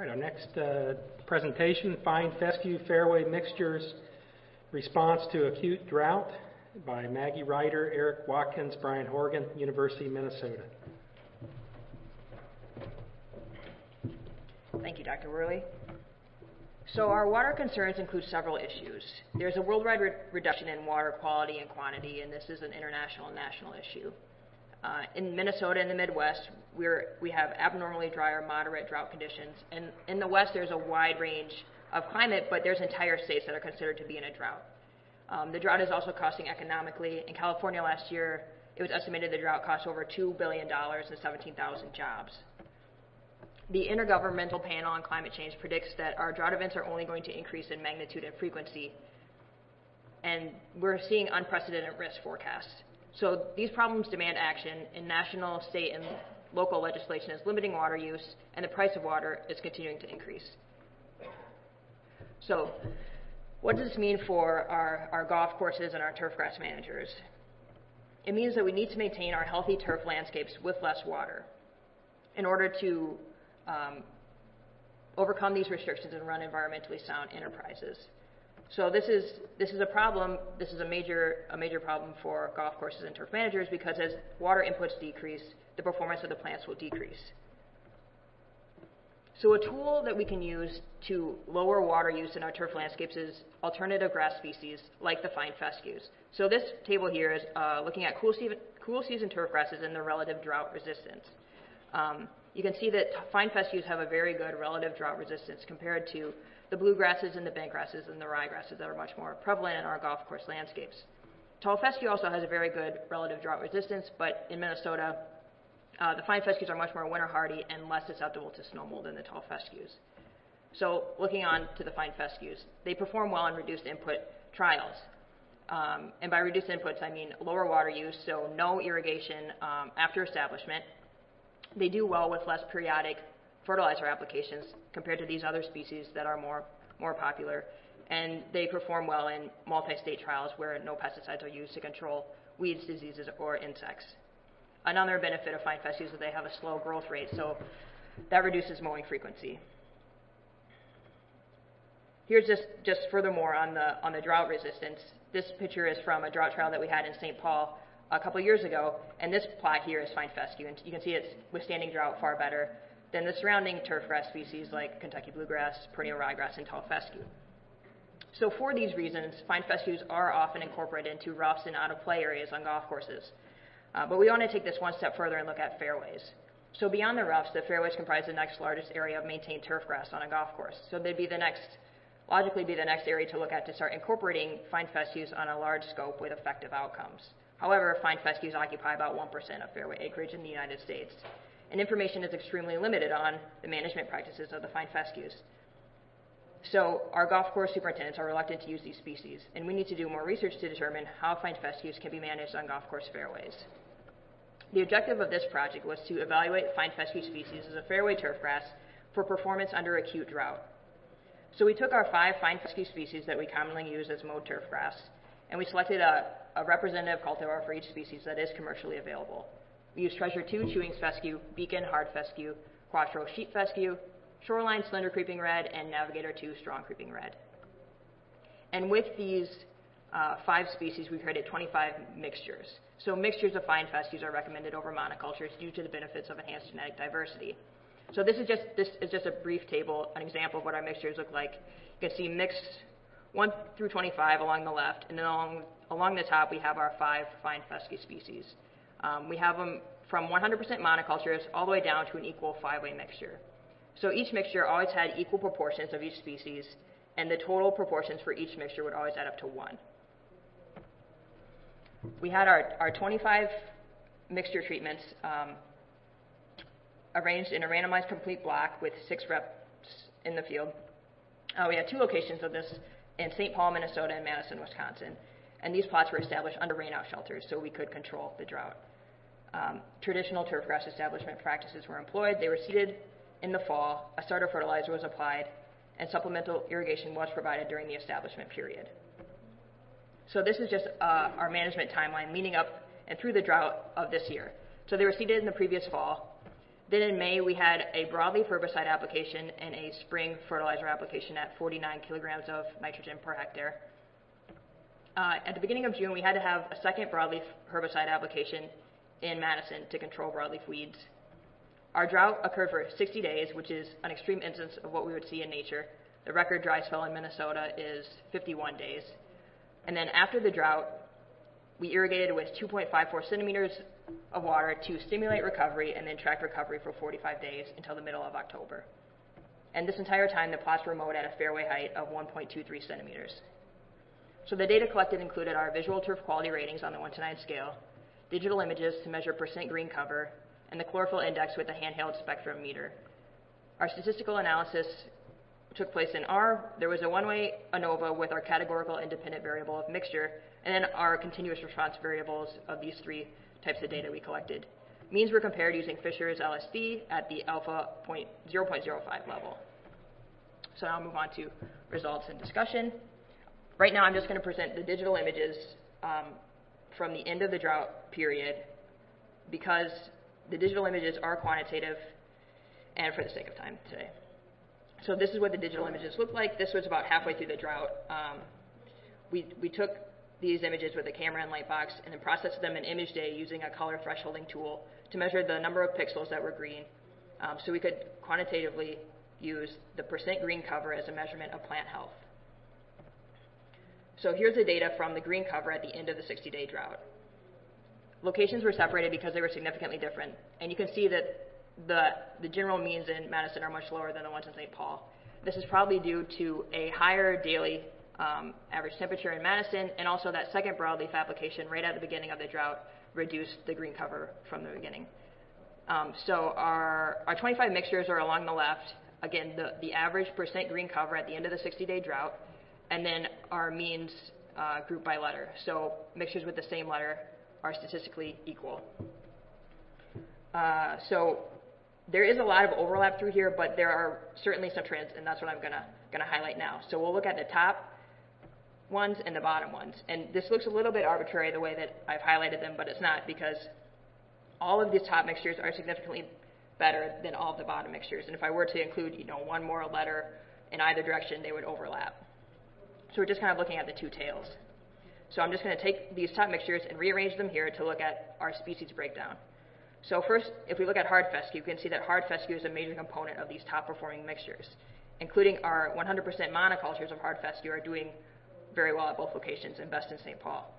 Our next presentation, Fine Fescue Fairway Mixtures Response to Acute Drought by Maggie Ryder, Eric Watkins, Brian Horgan, University of Minnesota. Thank you, Dr. Worley. So our water concerns include several issues. There's a worldwide reduction in water quality and quantity, and this is an international and national issue. In Minnesota and the Midwest, we have abnormally dry or moderate drought conditions. And in the West, there's a wide range of climate, but there's entire states that are considered to be in a drought. The drought is also costing economically. In California last year, it was estimated the drought cost over $2 billion and 17,000 jobs. The Intergovernmental Panel on Climate Change predicts that our drought events are only going to increase in magnitude and frequency, and we're seeing unprecedented risk forecasts. So these problems demand action, and national, state, and local legislation is limiting water use, and the price of water is continuing to increase. So what does this mean for our golf courses and our turf grass managers? It means that we need to maintain our healthy turf landscapes with less water in order to overcome these restrictions and run environmentally sound enterprises. So this is a problem. This is a major problem for golf courses and turf managers, because as water inputs decrease, the performance of the plants will decrease. So a tool that we can use to lower water use in our turf landscapes is alternative grass species like the fine fescues. So this table here is looking at cool season turf grasses and their relative drought resistance. You can see that fine fescues have a very good relative drought resistance compared to the bluegrasses and the bentgrasses and the ryegrasses that are much more prevalent in our golf course landscapes. Tall fescue also has a very good relative drought resistance, but in Minnesota, the fine fescues are much more winter hardy and less susceptible to snow mold than the tall fescues. So looking on to the fine fescues, they perform well in reduced input trials. And by reduced inputs, I mean lower water use, so no irrigation after establishment. They do well with less periodic fertilizer applications compared to these other species that are more popular, and they perform well in multi-state trials where no pesticides are used to control weeds, diseases, or insects. Another benefit of fine fescues is that they have a slow growth rate, so that reduces mowing frequency. Here's just furthermore on the drought resistance. This picture is from a drought trial that we had in St. Paul a couple years ago, and this plot here is fine fescue, and you can see it's withstanding drought far better than the surrounding turf grass species like Kentucky bluegrass, perennial ryegrass, and tall fescue. So for these reasons, fine fescues are often incorporated into roughs and out-of-play areas on golf courses. But we want to take this one step further and look at fairways. So beyond the roughs, the fairways comprise the next largest area of maintained turf grass on a golf course. So they'd be logically be the next area to look at to start incorporating fine fescues on a large scope with effective outcomes. However, fine fescues occupy about 1% of fairway acreage in the United States, and information is extremely limited on the management practices of the fine fescues. So our golf course superintendents are reluctant to use these species, and we need to do more research to determine how fine fescues can be managed on golf course fairways. The objective of this project was to evaluate fine fescue species as a fairway turf grass for performance under acute drought. So we took our 5 fine fescue species that we commonly use as mowed turf grass, and we selected a representative cultivar for each species that is commercially available. We used Treasure 2 chewing fescue, Beacon hard fescue, Quattro sheep fescue, Shoreline slender creeping red, and Navigator 2 strong creeping red. And with these 5 species, we created 25 mixtures. So mixtures of fine fescues are recommended over monocultures due to the benefits of enhanced genetic diversity. So this is just a brief table, an example of what our mixtures look like. You can see mixed 1 through 25 along the left, and then along the top we have our 5 fine fescue species. We have them from 100% monocultures all the way down to an equal 5-way mixture. So each mixture always had equal proportions of each species, and the total proportions for each mixture would always add up to 1. We had our 25 mixture treatments arranged in a randomized complete block with 6 reps in the field. We had 2 locations of this in St. Paul, Minnesota, and Madison, Wisconsin. And these plots were established under rainout shelters so we could control the drought. Traditional turf grass establishment practices were employed. They were seeded in the fall, a starter fertilizer was applied, and supplemental irrigation was provided during the establishment period. So this is just our management timeline leading up and through the drought of this year. So they were seeded in the previous fall. Then in May, we had a broadleaf herbicide application and a spring fertilizer application at 49 kilograms of nitrogen per hectare. At the beginning of June, we had to have a second broadleaf herbicide application in Madison to control broadleaf weeds. Our drought occurred for 60 days, which is an extreme instance of what we would see in nature. The record dry spell in Minnesota is 51 days. And then after the drought, we irrigated with 2.54 centimeters of water to stimulate recovery and then track recovery for 45 days until the middle of October. And this entire time, the plots were mowed at a fairway height of 1.23 centimeters. So the data collected included our visual turf quality ratings on the 1 to 9 scale, digital images to measure percent green cover, and the chlorophyll index with a handheld spectrum meter. Our statistical analysis took place in R. There was a one-way ANOVA with our categorical independent variable of mixture, and then our continuous response variables of these three types of data we collected. Means were compared using Fisher's LSD at the alpha 0.05 level. So now I'll move on to results and discussion. Right now I'm just going to present the digital images from the end of the drought period because the digital images are quantitative and for the sake of time today. So this is what the digital images look like. This was about halfway through the drought. We took these images with a camera and light box and then processed them in ImageDay using a color thresholding tool to measure the number of pixels that were green. So we could quantitatively use the percent green cover as a measurement of plant health. So here's the data from the green cover at the end of the 60-day drought. Locations were separated because they were significantly different. And you can see that the general means in Madison are much lower than the ones in St. Paul. This is probably due to a higher daily average temperature in Madison, and also that second broadleaf application right at the beginning of the drought reduced the green cover from the beginning. So our 25 mixtures are along the left. Again, the average percent green cover at the end of the 60-day drought, and then our means grouped by letter. So mixtures with the same letter are statistically equal. So there is a lot of overlap through here, but there are certainly some trends, and that's what I'm gonna highlight now. So we'll look at the top ones and the bottom ones. And this looks a little bit arbitrary the way that I've highlighted them, but it's not, because all of these top mixtures are significantly better than all of the bottom mixtures. And if I were to include, one more letter in either direction, they would overlap. So we're just kind of looking at the two tails. So I'm just going to take these top mixtures and rearrange them here to look at our species breakdown. So first, if we look at hard fescue, you can see that hard fescue is a major component of these top performing mixtures, including our 100% monocultures of hard fescue are doing very well at both locations and best in St. Paul.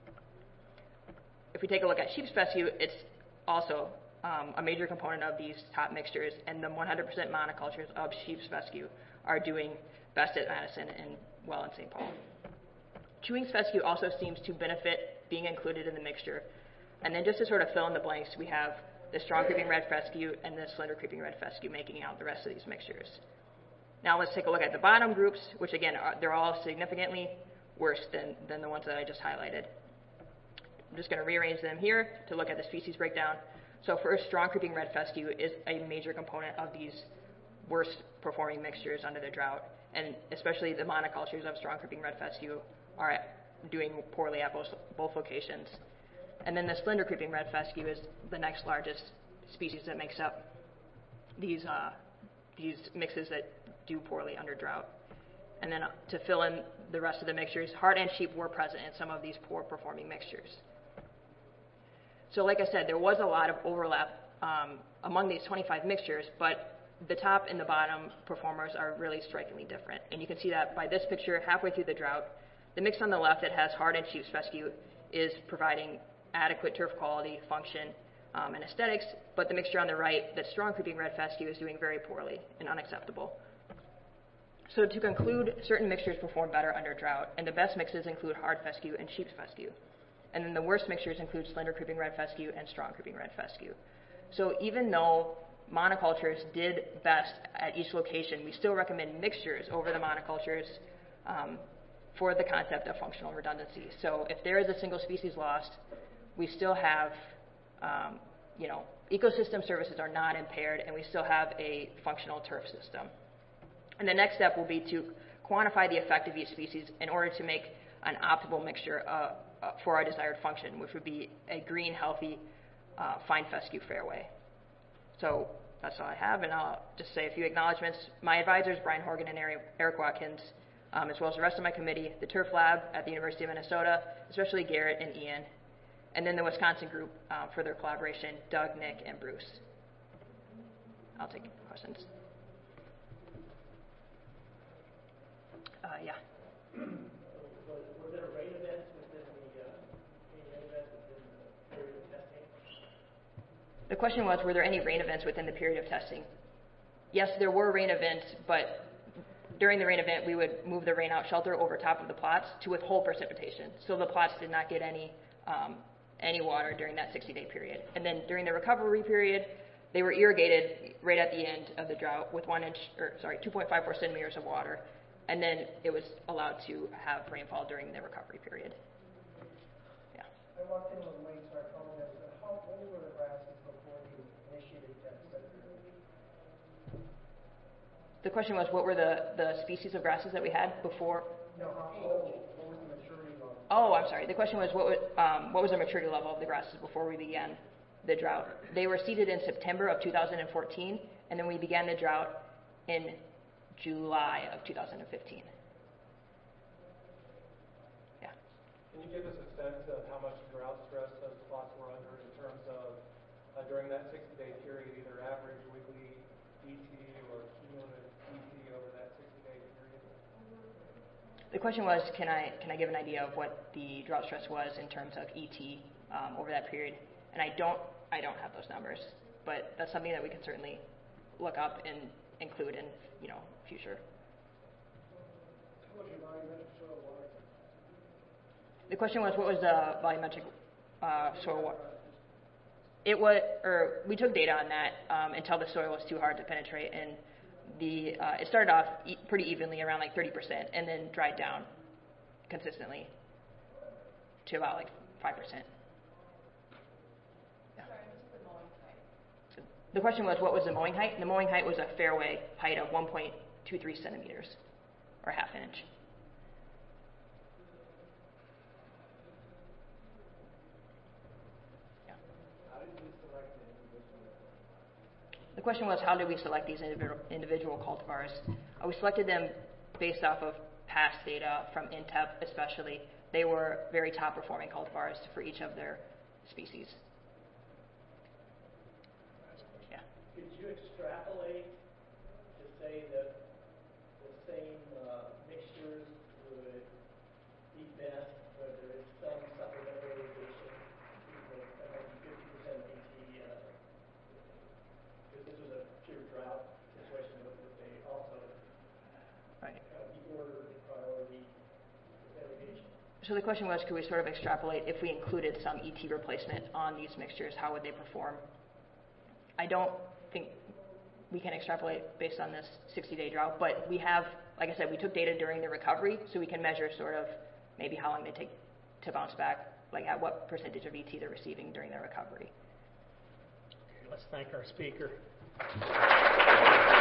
If we take a look at sheep's fescue, it's also a major component of these top mixtures, and the 100% monocultures of sheep's fescue are doing best at Madison and well in St. Paul. Chewing's fescue also seems to benefit being included in the mixture. And then just to sort of fill in the blanks, we have the strong creeping red fescue and the slender creeping red fescue making out the rest of these mixtures. Now let's take a look at the bottom groups, which again, they're all significantly worse than the ones that I just highlighted. I'm just going to rearrange them here to look at the species breakdown. So first, strong creeping red fescue is a major component of these worst performing mixtures under the drought, and especially the monocultures of strong creeping red fescue are doing poorly at both locations. And then the slender creeping red fescue is the next largest species that makes up these mixes that do poorly under drought. And then to fill in the rest of the mixtures, hard and sheep were present in some of these poor performing mixtures. So like I said, there was a lot of overlap among these 25 mixtures, but the top and the bottom performers are really strikingly different. And you can see that by this picture, halfway through the drought, the mix on the left that has hard and sheep's fescue is providing adequate turf quality, function, and aesthetics, but the mixture on the right, that strong creeping red fescue, is doing very poorly and unacceptable. So to conclude, certain mixtures perform better under drought, and the best mixes include hard fescue and sheep's fescue. And then the worst mixtures include slender creeping red fescue and strong creeping red fescue. So even though monocultures did best at each location, we still recommend mixtures over the monocultures for the concept of functional redundancy. So if there is a single species lost, we still have, ecosystem services are not impaired, and we still have a functional turf system. And the next step will be to quantify the effect of each species in order to make an optimal mixture for our desired function, which would be a green, healthy, fine fescue fairway. So that's all I have, and I'll just say a few acknowledgments. My advisors, Brian Horgan and Eric Watkins, as well as the rest of my committee, the Turf Lab at the University of Minnesota, especially Garrett and Ian, and then the Wisconsin group for their collaboration, Doug, Nick, and Bruce. I'll take questions. Yeah. Were there rain events within the period of testing? The question was, were there any rain events within the period of testing? Yes, there were rain events, but during the rain event, we would move the rainout shelter over top of the plots to withhold precipitation. So the plots did not get any water during that 60-day period. And then during the recovery period, they were irrigated right at the end of the drought with 2.54 centimeters of water. And then it was allowed to have rainfall during the recovery period. Yeah. I walked in when Wayne started telling us how old were the grasses before you initiated that study? The question was, what were the species of grasses that we had before? No, how old? What was the maturity level? Oh, I'm sorry. The question was, what was the maturity level of the grasses before we began the drought? They were seeded in September of 2014, and then we began the drought in July of 2015. Yeah. Can you give us a sense of how much drought stress those plots were under in terms of during that 60-day period, either average weekly ET or cumulative ET over that 60-day period? The question was, can I give an idea of what the drought stress was in terms of ET over that period? And I don't have those numbers, but that's something that we can certainly look up and include in future. What was your volumetric soil water? The question was, what was the volumetric soil water? It was, we took data on that until the soil was too hard to penetrate, and it started off pretty evenly around like 30%, and then dried down consistently to about like 5%. The question was, what was the mowing height? The mowing height was a fairway height of 1.23 centimeters, or half an inch. Yeah. How did you select the individual? The question was, how did we select these individual cultivars? We selected them based off of past data from INTEP especially. They were very top performing cultivars for each of their species. Could you extrapolate to say that the same mixtures would be best, where there is some supplemental irrigation, that might be 50% BT, because this was a pure drought situation, but that they also Right. be ordered in priority with irrigation? So the question was, could we sort of extrapolate if we included some ET replacement on these mixtures, how would they perform? I don't think we can extrapolate based on this 60-day drought, but we have, like I said, we took data during the recovery, so we can measure sort of maybe how long they take to bounce back, like at what percentage of ET they're receiving during their recovery. Okay, let's thank our speaker.